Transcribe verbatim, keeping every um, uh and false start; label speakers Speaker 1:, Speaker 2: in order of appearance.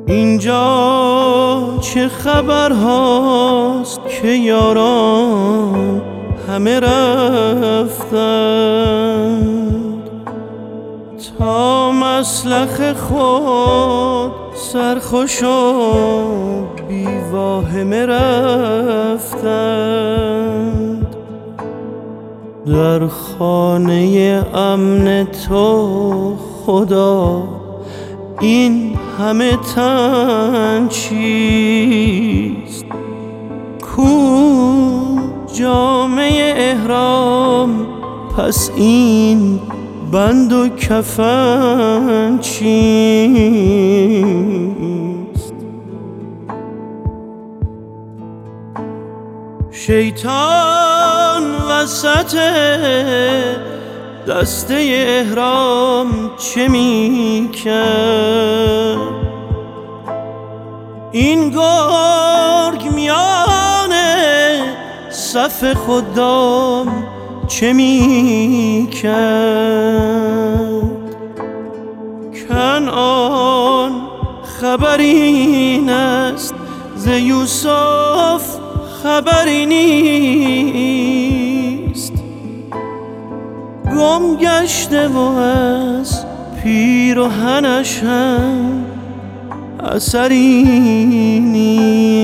Speaker 1: اینجا چه خبر هاست که یاران همه رفتند، تا مسلخ خود سرخوش و بی واهمه رفتند. در خانه امن تو خدا این همه تن چیست؟ کو جامه احرام، پس این بند و کفن چیست؟ شیطان وسط دسته احرام چه می کرد؟ این گرگ میانه صف خدام چه می کرد؟ کنعان خبری است ز یوسف خبری نیست، گم گشته و از پیراهنش هم اثری نیست.